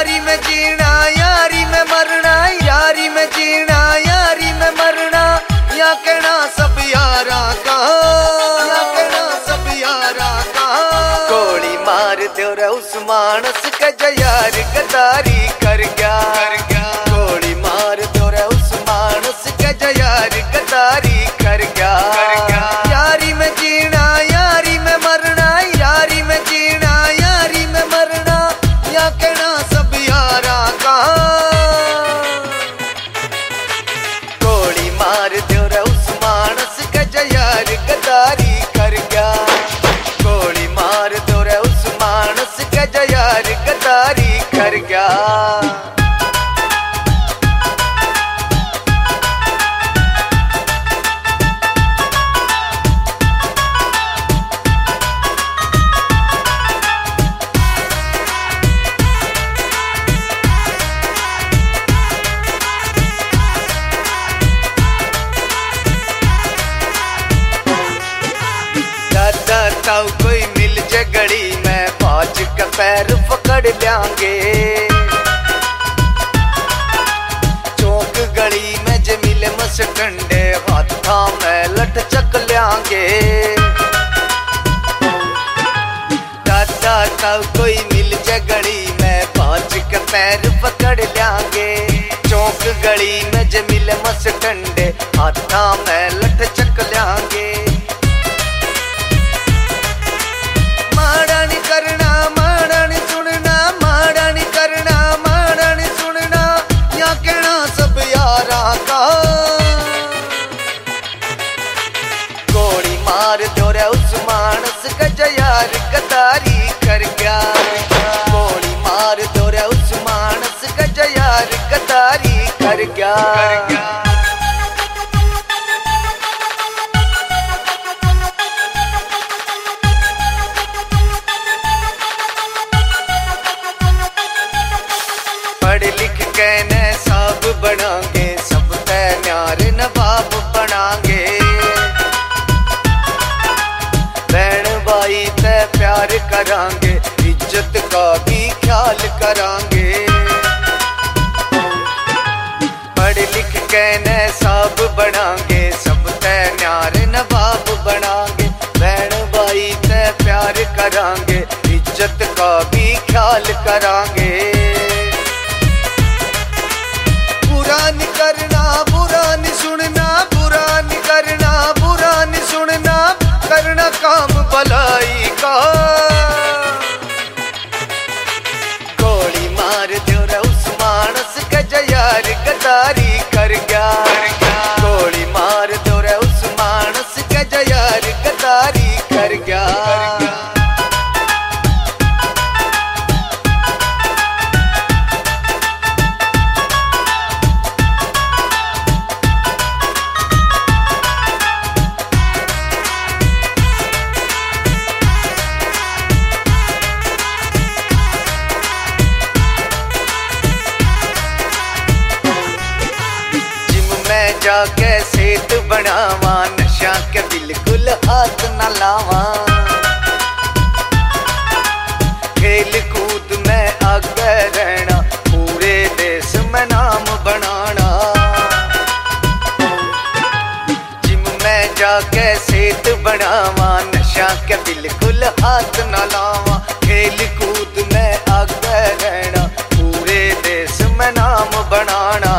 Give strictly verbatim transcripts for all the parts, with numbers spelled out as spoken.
यारी में जीना यारी में मरना, यारी में जीना यारी में मरना, या कहना सब यारा का, या कहना सब यारा का। गोली मार दो रे उस मानस के जो यार गद्दारी कर गया, कर गया। गोली मार दो रे उस मानस के जो यार गद्दारी कर गया, कर गया। यारी में जीना यारी में मरना, यारी में जीना यारी में मरना, या कहना सब यारा का। गोली मार दो रे उस मानस के जो यार गद्दारी कर गया, गोली मार दो रे उस मानस के जो यार गद्दारी कर गया। ताऊ कोई मिल जे गड़ी में पाँच का पैर पकड़ लेंगे, चौक गली में जे मिले मसटंडे हाथा में लट चक लेंगे। दादा ताऊ कोई मिल जे गड़ी में पाँच का पैर पकड़ लेंगे, चौक गली में जे मिले मसटंडे हाथा में लट चक लेंगे। करना माड़ा नहीं सुनना, माड़ा नहीं करना माड़ा नहीं सुनना, या कहना सब यारा का। गोली मार दो रे उस मानस का जो यार गद्दारी कर गया, गोली मार दो रे उस मानस का जो यार गद्दारी कर गया, कर गया। पढ़ लिख के न सब बनांगे, सब ते न्यार नवाब बनांगे, बहन भाई ते प्यार करांगे, इज्जत का भी ख्याल करांगे। पढ़ लिख के न सब बनांगे, सब ते न्यार नवाब बनांगे, बहन भाई ते प्यार करांगे, इज्जत का भी ख्याल करांगे। बुरा नहीं करना बुरा नहीं सुनना, बुरा नहीं करना बुरा नहीं सुनना, करना काम भलाई का। गोली मार दो रे उस मानस के जो यार गद्दारी कर गया, कर गया। गोली मार दो रे उस मानस के जो यार गद्दारी कर गया, कर गया। जाके सेहत बनावा, नशा के बिल्कुल हाथ न लावा, खेल कूद में आगे रहना, पूरे देश में नाम बनाना। जिम में जाके सेहत बनावा, नशा के बिल्कुल हाथ न लावा, खेल कूद में आगे रहना, पूरे देश में नाम बनाना।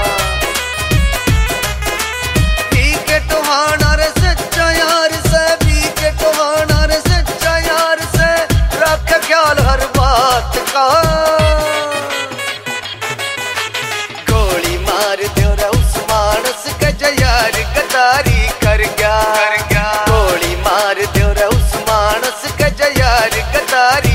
हर बात का गोली मार दो रे उस मानस का जो यार गद्दारी कर गया, कर गया। गोली मार दो रे उस मानस का जो यार गद्दारी